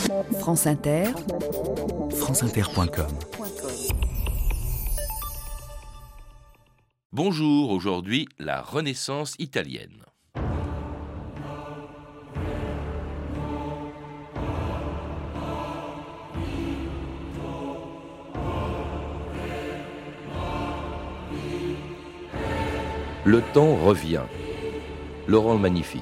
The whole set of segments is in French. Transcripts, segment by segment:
France Inter, franceinter.com. Bonjour, aujourd'hui, la Renaissance italienne. Le temps revient. Laurent le Magnifique.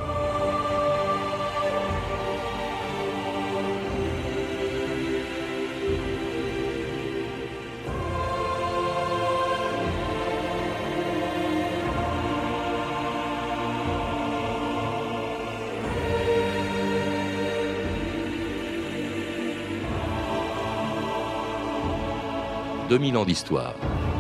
« 2000 ans d'histoire.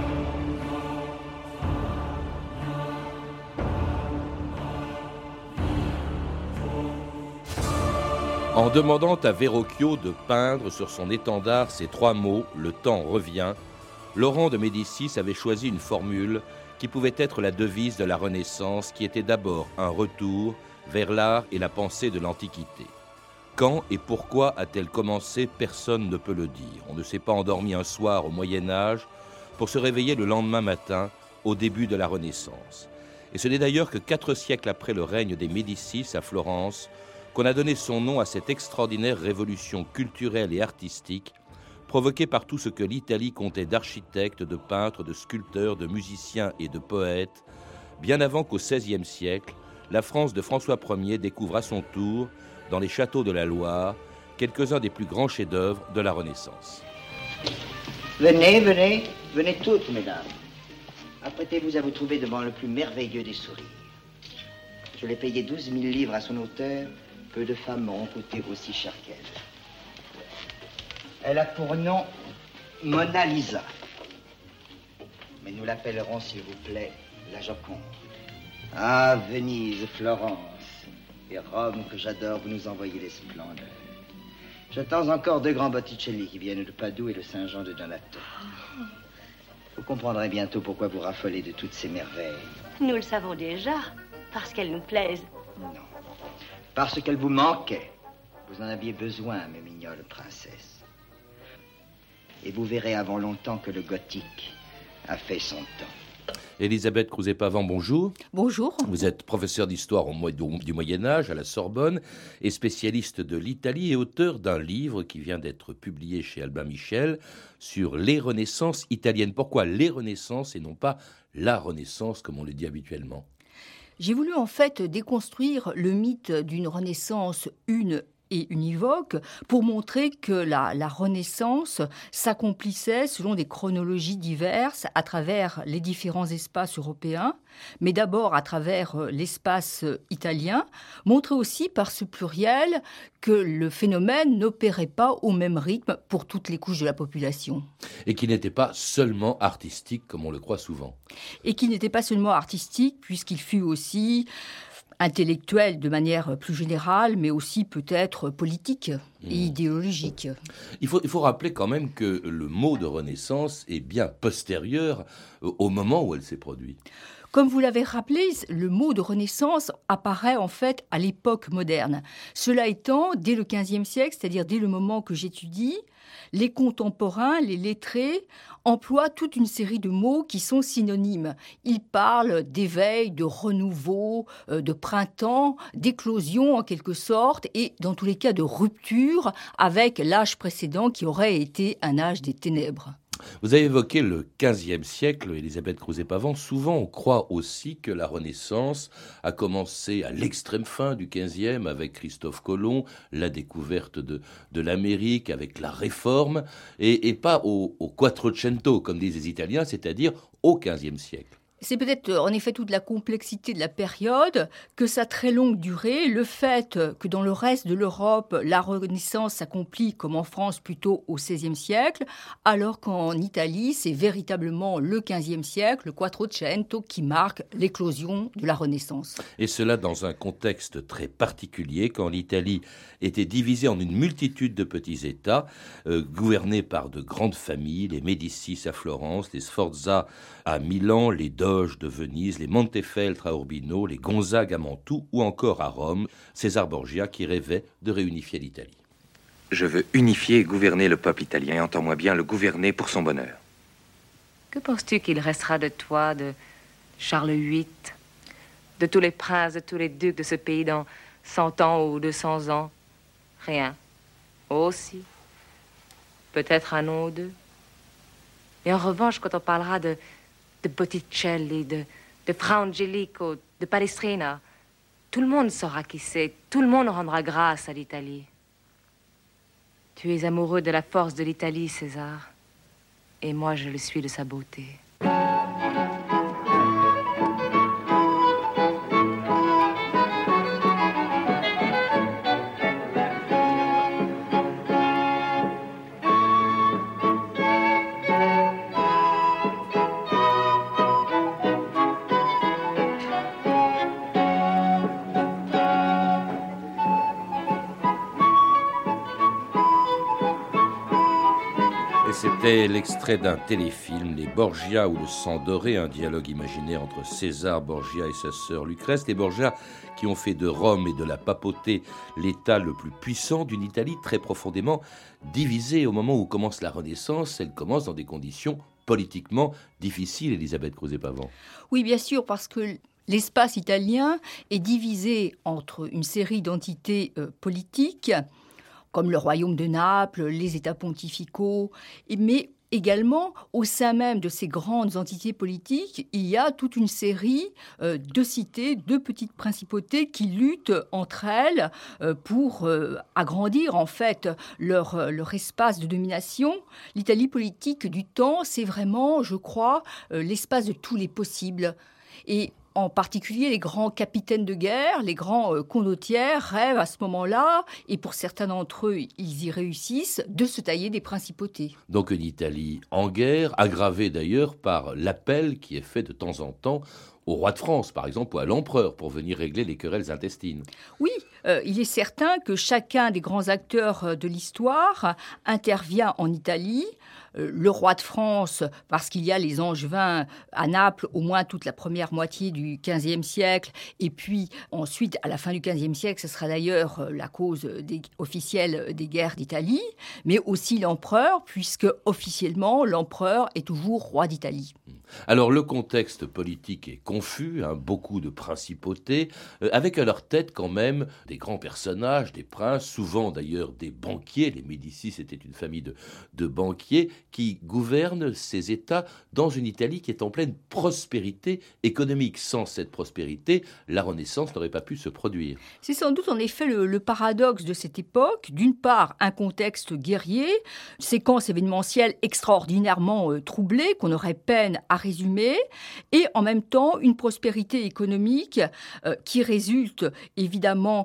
En demandant à Verrocchio de peindre sur son étendard ces trois mots « Le temps revient », Laurent de Médicis avait choisi une formule qui pouvait être la devise de la Renaissance, qui était d'abord un retour vers l'art et la pensée de l'Antiquité. Quand et pourquoi a-t-elle commencé, personne ne peut le dire. On ne s'est pas endormi un soir au Moyen-Âge pour se réveiller le lendemain matin au début de la Renaissance. Et ce n'est d'ailleurs que 4 siècles après le règne des Médicis à Florence qu'on a donné son nom à cette extraordinaire révolution culturelle et artistique provoquée par tout ce que l'Italie comptait d'architectes, de peintres, de sculpteurs, de musiciens et de poètes, bien avant qu'au XVIe siècle, la France de François Ier découvre à son tour, dans les châteaux de la Loire, quelques-uns des plus grands chefs-d'œuvre de la Renaissance. Venez toutes, mesdames. Apprêtez-vous à vous trouver devant le plus merveilleux des sourires. Je l'ai payé 12 000 livres à son auteur. Peu de femmes m'auront coûté aussi cher qu'elle. Elle a pour nom Mona Lisa. Mais nous l'appellerons, s'il vous plaît, la Joconde. Ah, Venise, Florence et Rome, que j'adore, vous nous envoyez les splendeurs. J'attends encore 2 grands Botticelli qui viennent de Padoue et de Saint-Jean de Donato. Vous comprendrez bientôt pourquoi vous raffolez de toutes ces merveilles. Nous le savons déjà, parce qu'elles nous plaisent. Non, parce qu'elles vous manquaient. Vous en aviez besoin, mes mignonnes princesses. Et vous verrez avant longtemps que le gothique a fait son temps. Elisabeth Crouzet-Pavant, bonjour. Bonjour. Vous êtes professeur d'histoire du Moyen-Âge à la Sorbonne et spécialiste de l'Italie et auteur d'un livre qui vient d'être publié chez Albin Michel sur les Renaissances italiennes. Pourquoi les Renaissances et non pas la Renaissance comme on le dit habituellement ? J'ai voulu en fait déconstruire le mythe d'une Renaissance une et univoque pour montrer que la Renaissance s'accomplissait selon des chronologies diverses à travers les différents espaces européens, mais d'abord à travers l'espace italien, montrer aussi par ce pluriel que le phénomène n'opérait pas au même rythme pour toutes les couches de la population. Et qui n'était pas seulement artistique comme on le croit souvent. Et qui n'était pas seulement artistique puisqu'il fut aussi intellectuel de manière plus générale, mais aussi peut-être politique et idéologique. Il faut rappeler quand même que le mot de Renaissance est bien postérieur au moment où elle s'est produite. Comme vous l'avez rappelé, le mot de Renaissance apparaît en fait à l'époque moderne. Cela étant, dès le XVe siècle, c'est-à-dire dès le moment que j'étudie, les contemporains, les lettrés, emploient toute une série de mots qui sont synonymes. Ils parlent d'éveil, de renouveau, de printemps, d'éclosion en quelque sorte, et dans tous les cas de rupture avec l'âge précédent qui aurait été un âge des ténèbres. Vous avez évoqué le XVe siècle, Elisabeth Crouzet-Pavant. Souvent, on croit aussi que la Renaissance a commencé à l'extrême fin du XVe avec Christophe Colomb, la découverte de l'Amérique, avec la Réforme, et pas au Quattrocento, comme disent les Italiens, c'est-à-dire au XVe siècle. C'est peut-être en effet toute la complexité de la période, que sa très longue durée, le fait que dans le reste de l'Europe, la Renaissance s'accomplit, comme en France, plutôt au XVIe siècle, alors qu'en Italie, c'est véritablement le XVe siècle, le Quattrocento, qui marque l'éclosion de la Renaissance. Et cela dans un contexte très particulier, quand l'Italie était divisée en une multitude de petits États, gouvernés par de grandes familles, les Médicis à Florence, les Sforza à Milan, les Doges de Venise, les Montefeltro à Urbino, les Gonzague à Mantoue ou encore à Rome, César Borgia qui rêvait de réunifier l'Italie. Je veux unifier et gouverner le peuple italien, et entends-moi bien, le gouverner pour son bonheur. Que penses-tu qu'il restera de toi, de Charles VIII, de tous les princes, de tous les ducs de ce pays dans 100 ans ou 200 ans? Rien. Aussi. Peut-être un nom ou deux. Et en revanche, quand on parlera de Botticelli, de Fra Angelico, de Palestrina, tout le monde saura qui c'est. Tout le monde rendra grâce à l'Italie. Tu es amoureux de la force de l'Italie, César. Et moi, je le suis de sa beauté. C'était l'extrait d'un téléfilm, Les Borgia ou le sang doré, un dialogue imaginaire entre César Borgia et sa sœur Lucrèce. Les Borgia qui ont fait de Rome et de la papauté l'état le plus puissant d'une Italie très profondément divisée. Au moment où commence la Renaissance, elle commence dans des conditions politiquement difficiles, Elisabeth Crozet-Pavant. Oui, bien sûr, parce que l'espace italien est divisé entre une série d'entités politiques, comme le royaume de Naples, les États pontificaux, mais également, au sein même de ces grandes entités politiques, il y a toute une série de cités, de petites principautés qui luttent entre elles pour agrandir en fait leur espace de domination. L'Italie politique du temps, c'est vraiment, je crois, l'espace de tous les possibles. Et en particulier, les grands capitaines de guerre, les grands condottières rêvent à ce moment-là, et pour certains d'entre eux, ils y réussissent, de se tailler des principautés. Donc une Italie en guerre, aggravée d'ailleurs par l'appel qui est fait de temps en temps au roi de France, par exemple, ou à l'empereur, pour venir régler les querelles intestines. Oui, il est certain que chacun des grands acteurs de l'histoire intervient en Italie. Le roi de France, parce qu'il y a les Angevins à Naples, au moins toute la première moitié du XVe siècle, et puis ensuite, à la fin du XVe siècle, ce sera d'ailleurs la cause officielle des guerres d'Italie, mais aussi l'empereur, puisque officiellement, l'empereur est toujours roi d'Italie. Alors le contexte politique est confus, beaucoup de principautés, avec à leur tête quand même des grands personnages, des princes, souvent d'ailleurs des banquiers. Les Médicis, c'était une famille de banquiers qui gouvernent ces États dans une Italie qui est en pleine prospérité économique. Sans cette prospérité, la Renaissance n'aurait pas pu se produire. C'est sans doute en effet le paradoxe de cette époque. D'une part, un contexte guerrier, une séquence événementielle extraordinairement troublée qu'on aurait peine à résumer, et en même temps une prospérité économique qui résulte évidemment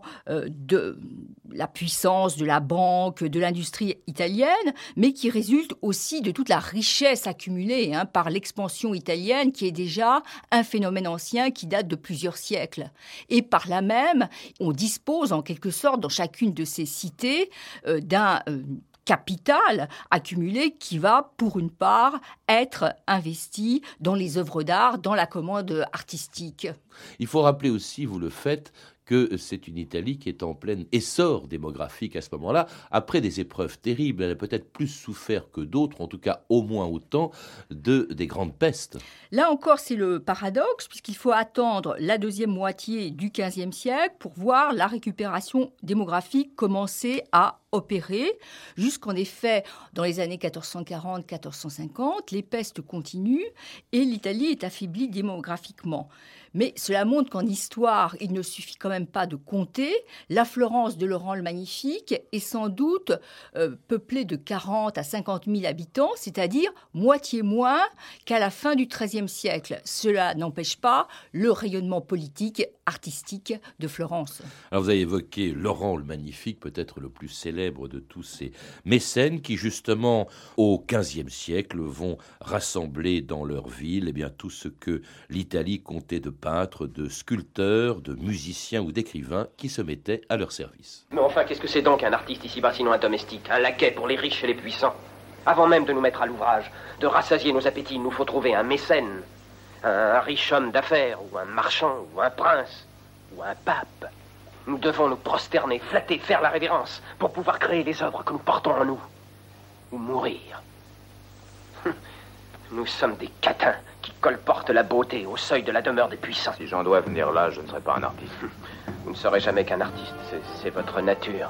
de la puissance de la banque, de l'industrie italienne, mais qui résulte aussi de toute la richesse accumulée par l'expansion italienne, qui est déjà un phénomène ancien qui date de plusieurs siècles. Et par là même, on dispose en quelque sorte dans chacune de ces cités d'un capital accumulé qui va, pour une part, être investi dans les œuvres d'art, dans la commande artistique. Il faut rappeler aussi, vous le faites, que c'est une Italie qui est en plein essor démographique à ce moment-là, après des épreuves terribles. Elle a peut-être plus souffert que d'autres, en tout cas au moins autant, des grandes pestes. Là encore, c'est le paradoxe, puisqu'il faut attendre la deuxième moitié du XVe siècle pour voir la récupération démographique commencer à opérer, jusqu'en effet, dans les années 1440-1450, les pestes continuent et l'Italie est affaiblie démographiquement. Mais cela montre qu'en histoire, il ne suffit quand même pas de compter. La Florence de Laurent le Magnifique est sans doute peuplée de 40 à 50 000 habitants, c'est-à-dire moitié moins qu'à la fin du XIIIe siècle. Cela n'empêche pas le rayonnement politique, artistique de Florence. Alors vous avez évoqué Laurent le Magnifique, peut-être le plus célèbre de tous ces mécènes qui, justement, au XVe siècle, vont rassembler dans leur ville tout ce que l'Italie comptait de peintres, de sculpteurs, de musiciens ou d'écrivains qui se mettaient à leur service. Mais enfin, qu'est-ce que c'est donc un artiste ici-bas sinon un domestique, un laquais pour les riches et les puissants? Avant même de nous mettre à l'ouvrage, de rassasier nos appétits, il nous faut trouver un mécène, un riche homme d'affaires, ou un marchand, ou un prince, ou un pape. Nous devons nous prosterner, flatter, faire la révérence pour pouvoir créer les œuvres que nous portons en nous. Ou mourir. Nous sommes des catins qui colportent la beauté au seuil de la demeure des puissants. Si j'en dois venir là, je ne serai pas un artiste. Vous ne serez jamais qu'un artiste, c'est votre nature.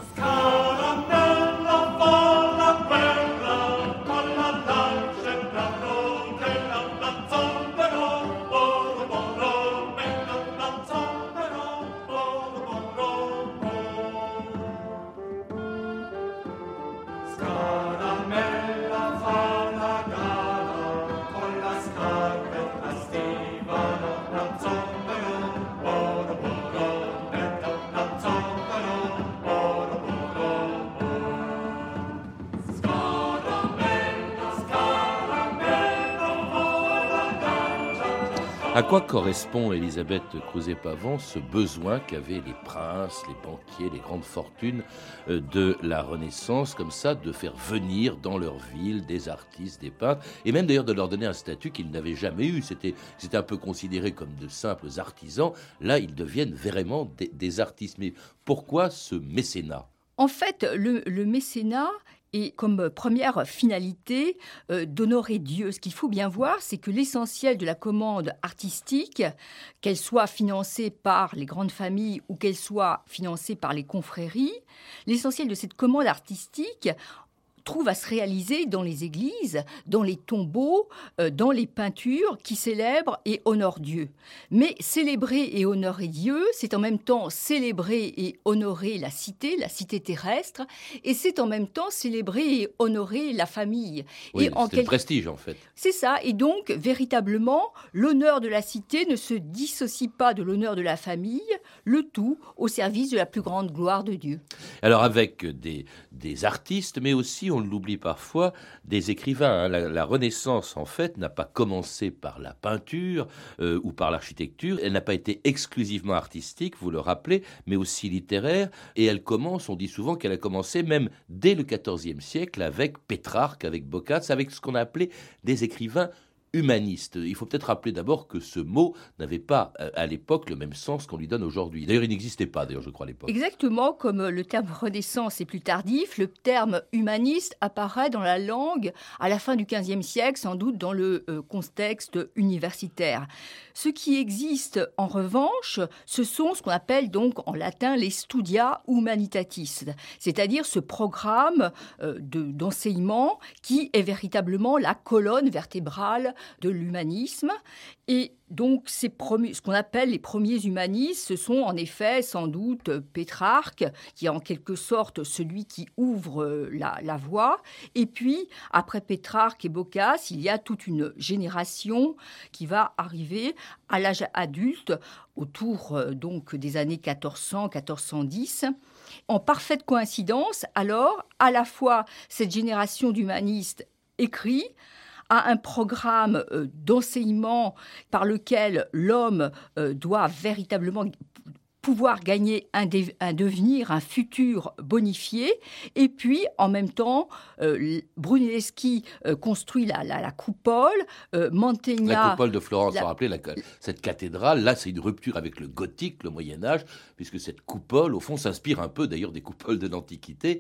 À quoi correspond, Elisabeth Crozet-Pavant, ce besoin qu'avaient les princes, les banquiers, les grandes fortunes de la Renaissance, comme ça, de faire venir dans leur ville des artistes, des peintres, et même d'ailleurs de leur donner un statut qu'ils n'avaient jamais eu. C'était un peu considéré comme de simples artisans. Là, ils deviennent vraiment des artistes. Mais pourquoi ce mécénat ? En fait, le mécénat et comme première finalité d'honorer Dieu. Ce qu'il faut bien voir, c'est que l'essentiel de la commande artistique, qu'elle soit financée par les grandes familles ou qu'elle soit financée par les confréries, l'essentiel de cette commande artistique trouve à se réaliser dans les églises, dans les tombeaux, dans les peintures qui célèbrent et honorent Dieu. Mais célébrer et honorer Dieu, c'est en même temps célébrer et honorer la cité terrestre, et c'est en même temps célébrer et honorer la famille. Oui, c'est le prestige en fait. C'est ça, et donc véritablement, l'honneur de la cité ne se dissocie pas de l'honneur de la famille, le tout au service de la plus grande gloire de Dieu. Alors avec des artistes, mais aussi, on l'oublie parfois, des écrivains. La Renaissance, en fait, n'a pas commencé par la peinture ou par l'architecture. Elle n'a pas été exclusivement artistique, vous le rappelez, mais aussi littéraire. Et elle commence, on dit souvent qu'elle a commencé même dès le XIVe siècle avec Pétrarque, avec Boccace, avec ce qu'on a appelé des écrivains humaniste. Il faut peut-être rappeler d'abord que ce mot n'avait pas à l'époque le même sens qu'on lui donne aujourd'hui. D'ailleurs, il n'existait pas, je crois, à l'époque. Exactement, comme le terme Renaissance est plus tardif, le terme humaniste apparaît dans la langue à la fin du XVe siècle, sans doute dans le contexte universitaire. Ce qui existe, en revanche, ce sont ce qu'on appelle donc en latin les studia humanitatis, c'est-à-dire ce programme d'enseignement qui est véritablement la colonne vertébrale de l'humanisme. Et donc, ce qu'on appelle les premiers humanistes, ce sont en effet sans doute Pétrarque, qui est en quelque sorte celui qui ouvre la voie. Et puis, après Pétrarque et Boccace, il y a toute une génération qui va arriver à l'âge adulte, autour donc des années 1400-1410. En parfaite coïncidence, alors, à la fois cette génération d'humanistes écrit à un programme d'enseignement par lequel l'homme doit véritablement pouvoir gagner un devenir, un futur bonifié. Et puis, en même temps, Brunelleschi construit la coupole, Mantegna... La coupole de Florence, vous vous rappelez, cette cathédrale, là, c'est une rupture avec le gothique, le Moyen-Âge, puisque cette coupole, au fond, s'inspire un peu, d'ailleurs, des coupoles de l'Antiquité,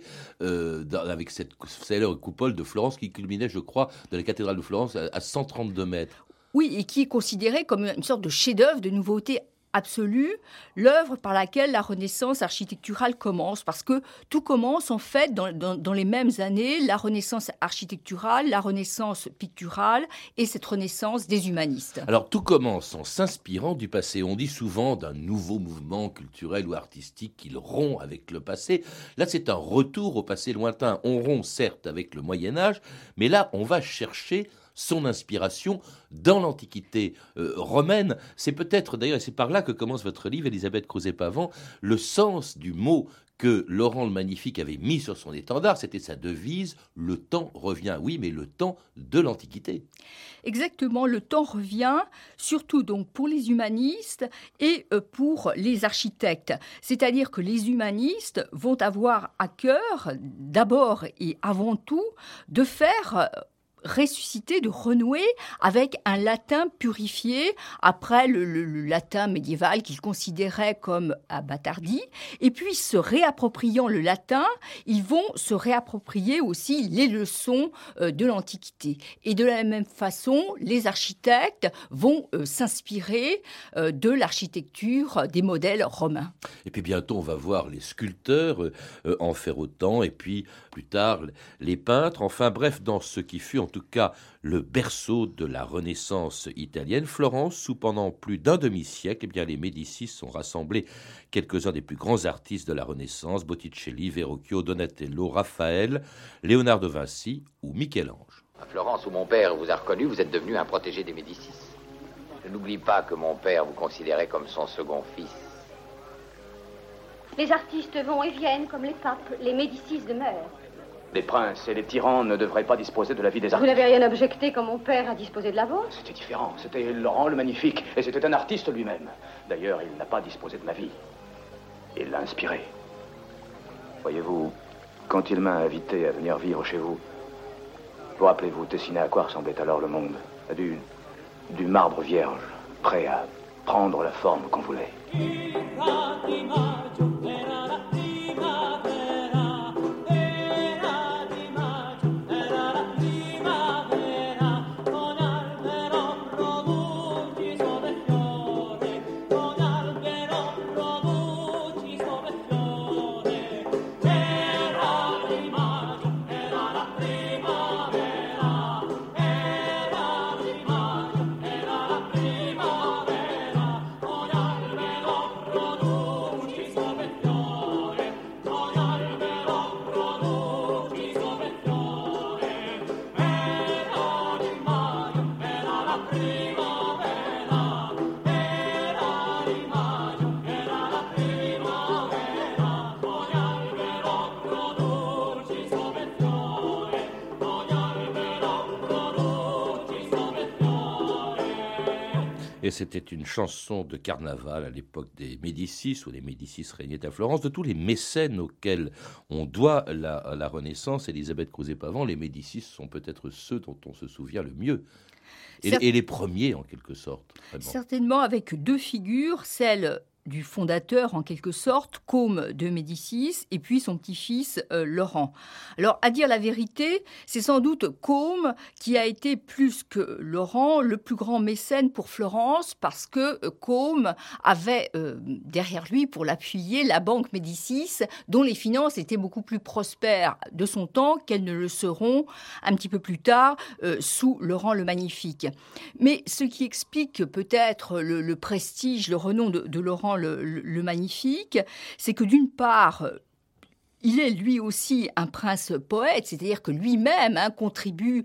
avec cette célèbre coupole de Florence qui culminait, je crois, de la cathédrale de Florence à 132 mètres. Oui, et qui est considérée comme une sorte de chef-d'œuvre, de nouveauté absolue, l'œuvre par laquelle la Renaissance architecturale commence, parce que tout commence en fait dans les mêmes années, la Renaissance architecturale, la Renaissance picturale et cette Renaissance des humanistes. Alors tout commence en s'inspirant du passé. On dit souvent d'un nouveau mouvement culturel ou artistique qu'il rompt avec le passé. Là, c'est un retour au passé lointain. On rompt certes avec le Moyen-Âge, mais là, on va chercher son inspiration dans l'Antiquité romaine. C'est peut-être, d'ailleurs, et c'est par là que commence votre livre, Elisabeth Crozet-Pavant, le sens du mot que Laurent le Magnifique avait mis sur son étendard, c'était sa devise, le temps revient. Oui, mais le temps de l'Antiquité. Exactement, le temps revient, surtout donc pour les humanistes et pour les architectes. C'est-à-dire que les humanistes vont avoir à cœur, d'abord et avant tout, de faire ressusciter, de renouer avec un latin purifié après le latin médiéval qu'ils considéraient comme abattardi. Et puis, se réappropriant le latin, ils vont se réapproprier aussi les leçons de l'Antiquité. Et de la même façon, les architectes vont s'inspirer de l'architecture des modèles romains. Et puis bientôt, on va voir les sculpteurs en faire autant, et puis plus tard, les peintres. Enfin bref, dans ce qui fut en tout cas le berceau de la Renaissance italienne, Florence, où pendant plus d'un demi-siècle, eh bien, les Médicis ont rassemblé quelques-uns des plus grands artistes de la Renaissance, Botticelli, Verrocchio, Donatello, Raphaël, Léonard de Vinci ou Michel-Ange. À Florence, où mon père vous a reconnu, vous êtes devenu un protégé des Médicis. Je n'oublie pas que mon père vous considérait comme son second fils. Les artistes vont et viennent comme les papes, les Médicis demeurent. Les princes et les tyrans ne devraient pas disposer de la vie des Vous artistes. n'avez rien objecté quand mon père a disposé de la vôtre? C'était différent. C'était Laurent le Magnifique. Et c'était un artiste lui-même. D'ailleurs, il n'a pas disposé de ma vie. Il l'a inspiré. Voyez-vous, quand il m'a invité à venir vivre chez vous, vous rappelez-vous dessiner à quoi ressemblait alors le monde? Du marbre vierge, prêt à prendre la forme qu'on voulait. Et c'était une chanson de carnaval à l'époque des Médicis, où les Médicis régnaient à Florence, de tous les mécènes auxquels on doit la Renaissance. Élisabeth Crozet-Pavant, les Médicis sont peut-être ceux dont on se souvient le mieux. Et les premiers, en quelque sorte. Vraiment. Certainement avec deux figures, celle du fondateur, en quelque sorte, Côme de Médicis, et puis son petit-fils Laurent. Alors, à dire la vérité, c'est sans doute Côme qui a été, plus que Laurent, le plus grand mécène pour Florence, parce que Côme avait derrière lui, pour l'appuyer, la banque Médicis, dont les finances étaient beaucoup plus prospères de son temps qu'elles ne le seront un petit peu plus tard sous Laurent le Magnifique. Mais ce qui explique peut-être le prestige, le renom de Laurent le Magnifique, c'est que d'une part, il est lui aussi un prince poète, c'est-à-dire que lui-même contribue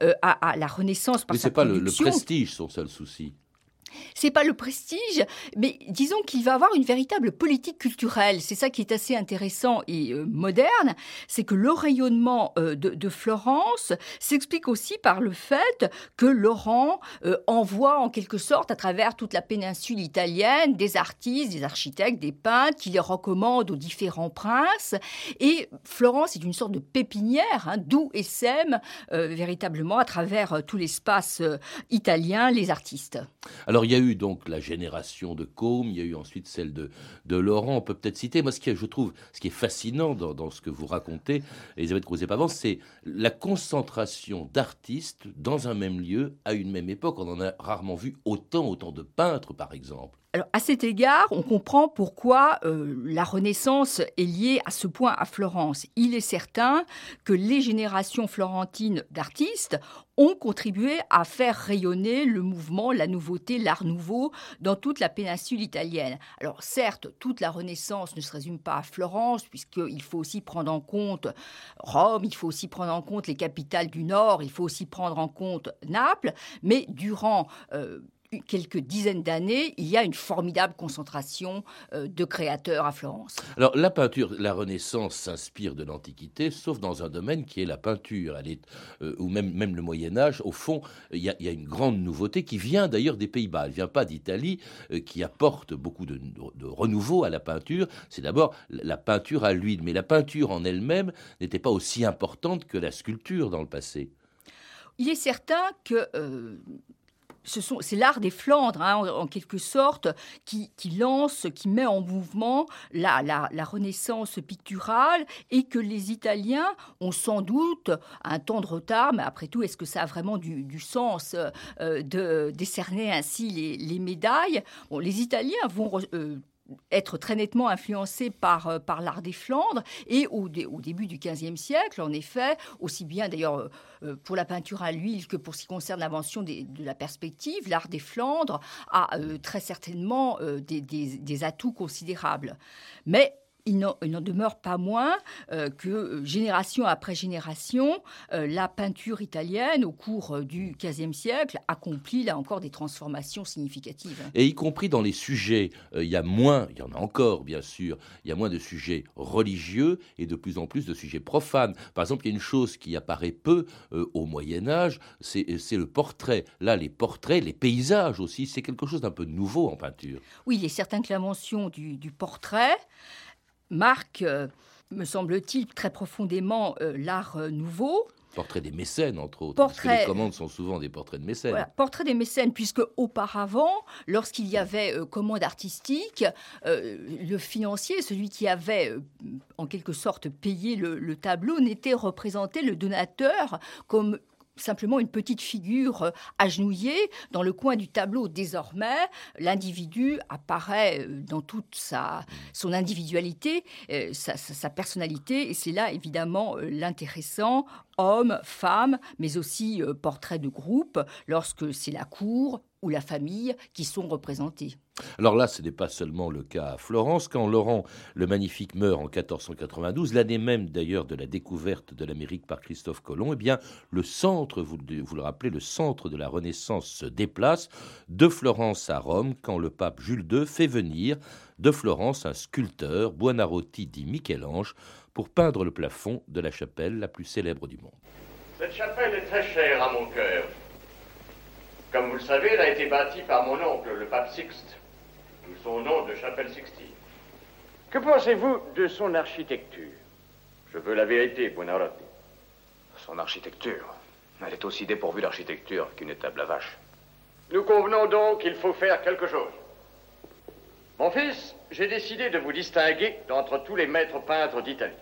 à la Renaissance par sa production. Mais c'est pas le prestige son seul souci. C'est pas le prestige, mais disons qu'il va avoir une véritable politique culturelle. C'est ça qui est assez intéressant et moderne, c'est que le rayonnement de Florence s'explique aussi par le fait que Laurent envoie en quelque sorte à travers toute la péninsule italienne des artistes, des architectes, des peintres qui les recommandent aux différents princes. Et Florence est une sorte de pépinière, d'où essaiment véritablement à travers tout l'espace italien les artistes. Alors, il y a eu donc la génération de Côme, il y a eu ensuite celle de Laurent, on peut peut-être citer. Moi, ce qui est fascinant dans ce que vous racontez, Élisabeth Crozet-Pavant, c'est la concentration d'artistes dans un même lieu à une même époque. On en a rarement vu autant de peintres, par exemple. Alors, à cet égard, on comprend pourquoi la Renaissance est liée à ce point à Florence. Il est certain que les générations florentines d'artistes ont contribué à faire rayonner le mouvement, la nouveauté, l'art nouveau dans toute la péninsule italienne. Alors certes, toute la Renaissance ne se résume pas à Florence, puisqu'il faut aussi prendre en compte Rome, il faut aussi prendre en compte les capitales du Nord, il faut aussi prendre en compte Naples, mais durant quelques dizaines d'années, il y a une formidable concentration de créateurs à Florence. Alors, la peinture, la Renaissance s'inspire de l'Antiquité, sauf dans un domaine qui est la peinture. Elle est, ou même le Moyen-Âge, au fond, il y a une grande nouveauté qui vient d'ailleurs des Pays-Bas. Elle ne vient pas d'Italie, qui apporte beaucoup de renouveau à la peinture. C'est d'abord la peinture à l'huile. Mais la peinture en elle-même n'était pas aussi importante que la sculpture dans le passé. Il est certain que c'est l'art des Flandres, en quelque sorte, qui lance, qui met en mouvement la Renaissance picturale, et que les Italiens ont sans doute un temps de retard. Mais après tout, est-ce que ça a vraiment du sens de décerner ainsi les médailles ? Bon, les Italiens vont être très nettement influencés par l'art des Flandres, et au début du XVe siècle, en effet, aussi bien d'ailleurs pour la peinture à l'huile que pour ce qui concerne l'invention de la perspective, l'art des Flandres a très certainement des atouts considérables. Mais il n'en demeure pas moins que génération après génération, la peinture italienne, au cours du XVe siècle, accomplit là encore des transformations significatives. Et y compris dans les sujets, il y en a encore bien sûr, il y a moins de sujets religieux et de plus en plus de sujets profanes. Par exemple, il y a une chose qui apparaît peu au Moyen-Âge, c'est le portrait. Là, les portraits, les paysages aussi, c'est quelque chose d'un peu nouveau en peinture. Oui, il est certain que l'invention du portrait marque, me semble-t-il, très profondément l'art nouveau. Portrait des mécènes, entre autres, parce que les commandes sont souvent des portraits de mécènes. Voilà, portrait des mécènes, puisque auparavant, lorsqu'il y avait commande artistique, le financier, celui qui avait en quelque sorte payé le tableau, n'était représenté, le donateur, comme simplement une petite figure agenouillée dans le coin du tableau. Désormais, l'individu apparaît dans toute son individualité, sa personnalité, et c'est là évidemment l'intéressant, homme, femme, mais aussi portrait de groupe, lorsque c'est la cour ou la famille qui sont représentés. Alors là, ce n'est pas seulement le cas à Florence. Quand Laurent le Magnifique meurt en 1492, l'année même d'ailleurs de la découverte de l'Amérique par Christophe Colomb, eh bien, le centre, vous le rappelez, le centre de la Renaissance se déplace de Florence à Rome, quand le pape Jules II fait venir de Florence un sculpteur, Buonarroti dit Michel-Ange, pour peindre le plafond de la chapelle la plus célèbre du monde. Cette chapelle est très chère à mon cœur. Comme vous le savez, elle a été bâtie par mon oncle, le pape Sixte, d'où son nom de chapelle Sixtine. Que pensez-vous de son architecture? Je veux la vérité, Buonarroti. Son architecture, elle est aussi dépourvue d'architecture qu'une étable à vache. Nous convenons donc qu'il faut faire quelque chose. Mon fils, j'ai décidé de vous distinguer d'entre tous les maîtres peintres d'Italie.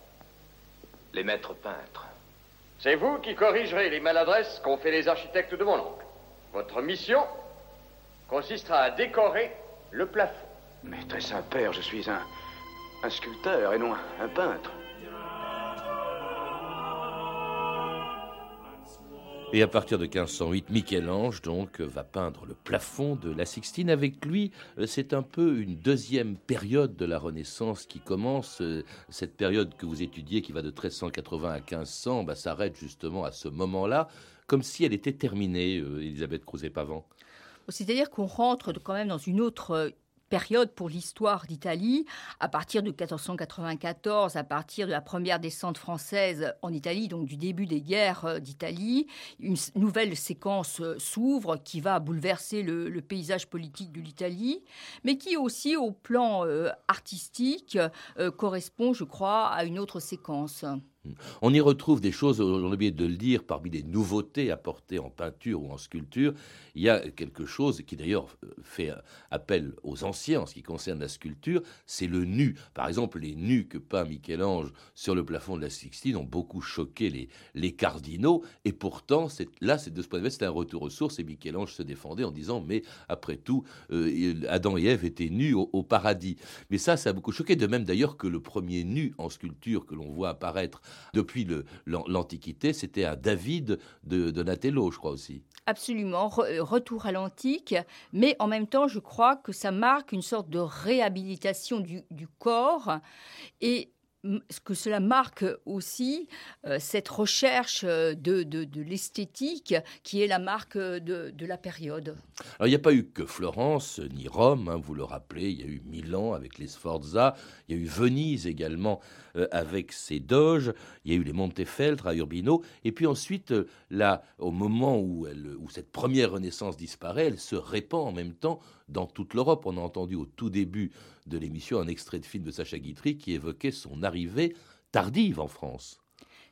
Les maîtres peintres? C'est vous qui corrigerez les maladresses qu'ont fait les architectes de mon oncle. Votre mission consistera à décorer le plafond. Mais très saint père, je suis un sculpteur et non un peintre. Et à partir de 1508, Michel-Ange donc va peindre le plafond de la Sixtine. Avec lui, c'est un peu une deuxième période de la Renaissance qui commence. Cette période que vous étudiez, qui va de 1380 à 1500, s'arrête justement à ce moment-là, comme si elle était terminée, Elisabeth Crouzet-Pavant. C'est-à-dire qu'on rentre quand même dans une autre période pour l'histoire d'Italie, à partir de 1494, à partir de la première descente française en Italie, donc du début des guerres d'Italie, une nouvelle séquence s'ouvre qui va bouleverser le paysage politique de l'Italie, mais qui aussi, au plan artistique, correspond, je crois, à une autre séquence. On y retrouve des choses, on a oublié de le dire, parmi les nouveautés apportées en peinture ou en sculpture. Il y a quelque chose qui d'ailleurs fait appel aux anciens en ce qui concerne la sculpture, c'est le nu. Par exemple, les nus que peint Michel-Ange sur le plafond de la Sixtine ont beaucoup choqué les cardinaux, et pourtant, de ce point de vue, c'est un retour aux sources, et Michel-Ange se défendait en disant, mais après tout, Adam et Ève étaient nus au paradis. Mais ça a beaucoup choqué, de même d'ailleurs que le premier nu en sculpture que l'on voit apparaître depuis l'Antiquité, c'était un David de Donatello, je crois aussi. Absolument, retour à l'antique, mais en même temps, je crois que ça marque une sorte de réhabilitation du corps, et que cela marque aussi cette recherche de l'esthétique qui est la marque de la période. Alors il n'y a pas eu que Florence ni Rome, vous le rappelez, il y a eu Milan avec les Sforza, il y a eu Venise également avec ses doges, il y a eu les Montefeltro à Urbino, et puis ensuite, là, au moment où cette première Renaissance disparaît, elle se répand en même temps dans toute l'Europe. On a entendu au tout début de l'émission un extrait de film de Sacha Guitry qui évoquait son arrivée tardive en France.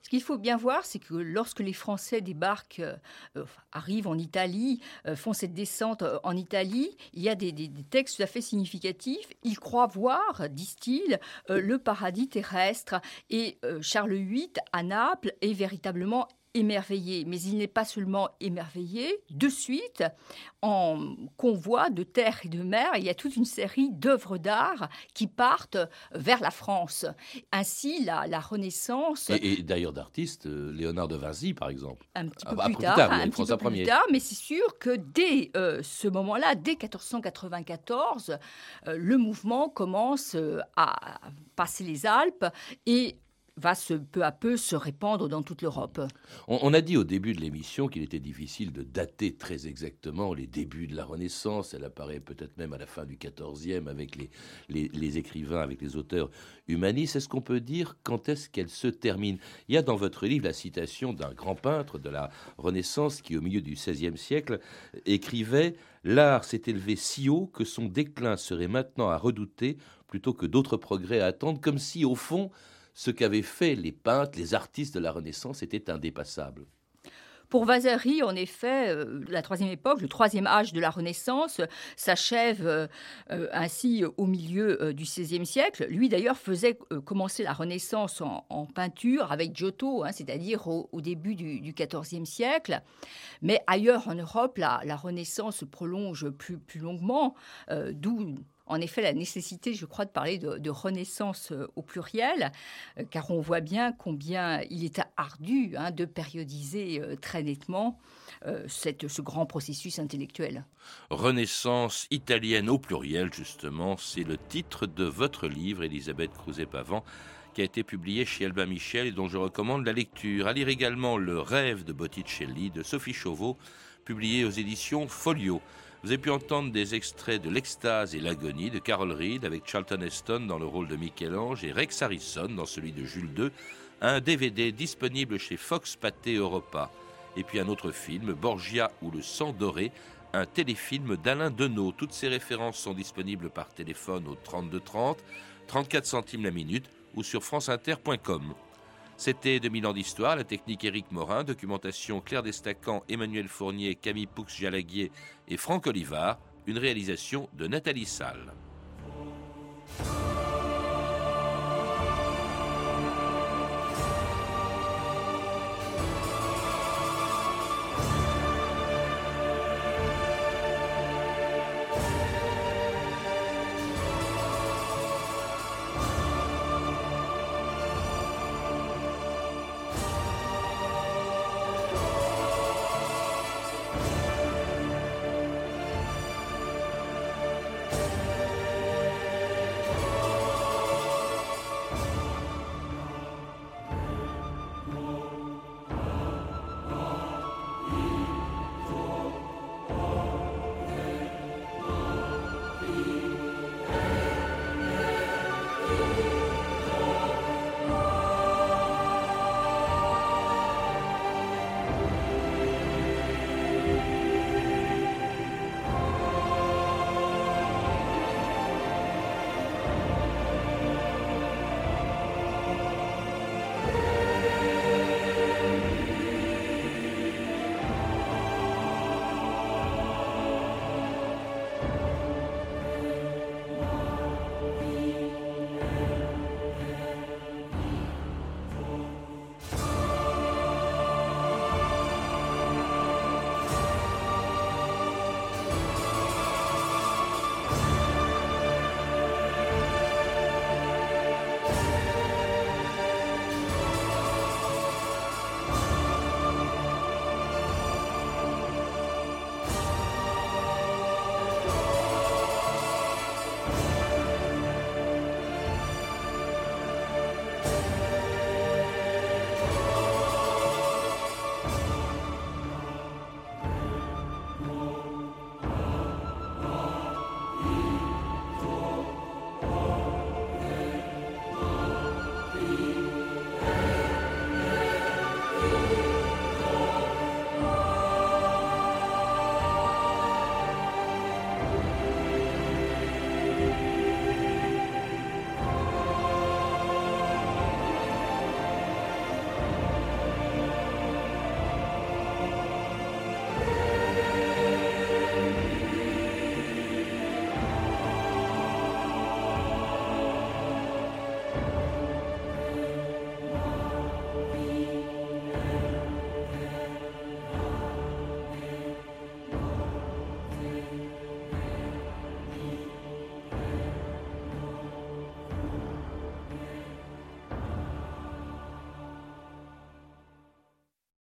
Ce qu'il faut bien voir, c'est que lorsque les Français débarquent, arrivent en Italie, font cette descente en Italie, il y a des textes tout à fait significatifs. Ils croient voir, disent-ils, le paradis terrestre. Et Charles VIII, à Naples, est véritablement émerveillé. Mais il n'est pas seulement émerveillé. De suite, en convoi de terre et de mer, il y a toute une série d'œuvres d'art qui partent vers la France. Ainsi, la Renaissance... Et d'ailleurs d'artistes, Léonard de Vinci, par exemple. Un petit peu plus tard, mais c'est sûr que dès ce moment-là, dès 1494, le mouvement commence à passer les Alpes et va peu à peu se répandre dans toute l'Europe. On a dit au début de l'émission qu'il était difficile de dater très exactement les débuts de la Renaissance. Elle apparaît peut-être même à la fin du XIVe avec les écrivains, avec les auteurs humanistes. Est-ce qu'on peut dire quand est-ce qu'elle se termine? Il y a dans votre livre la citation d'un grand peintre de la Renaissance qui, au milieu du XVIe siècle, écrivait « L'art s'est élevé si haut que son déclin serait maintenant à redouter plutôt que d'autres progrès à attendre », comme si, au fond, ce qu'avaient fait les peintres, les artistes de la Renaissance était indépassable. Pour Vasari, en effet, la troisième époque, le troisième âge de la Renaissance, s'achève ainsi au milieu du XVIe siècle. Lui, d'ailleurs, faisait commencer la Renaissance en peinture avec Giotto, c'est-à-dire au début du XIVe siècle. Mais ailleurs en Europe, la Renaissance se prolonge plus longuement, d'où... En effet, la nécessité, je crois, de parler de renaissance au pluriel, car on voit bien combien il est ardu de périodiser très nettement ce grand processus intellectuel. Renaissance italienne au pluriel, justement, c'est le titre de votre livre, Elisabeth Crouzet-Pavant, qui a été publié chez Albin Michel et dont je recommande la lecture. À lire également Le rêve de Botticelli de Sophie Chauveau, publié aux éditions Folio. Vous avez pu entendre des extraits de L'Extase et l'Agonie de Carol Reed avec Charlton Heston dans le rôle de Michel-Ange et Rex Harrison dans celui de Jules II, un DVD disponible chez Fox Pathé Europa. Et puis un autre film, Borgia ou le sang doré, un téléfilm d'Alain Deneau. Toutes ces références sont disponibles par téléphone au 32 30, 34 centimes la minute ou sur franceinter.com. C'était 2000 ans d'histoire, la technique Éric Morin, documentation Claire Destacan, Emmanuel Fournier, Camille Poux-Jalaguier et Franck Olivard, une réalisation de Nathalie Salle.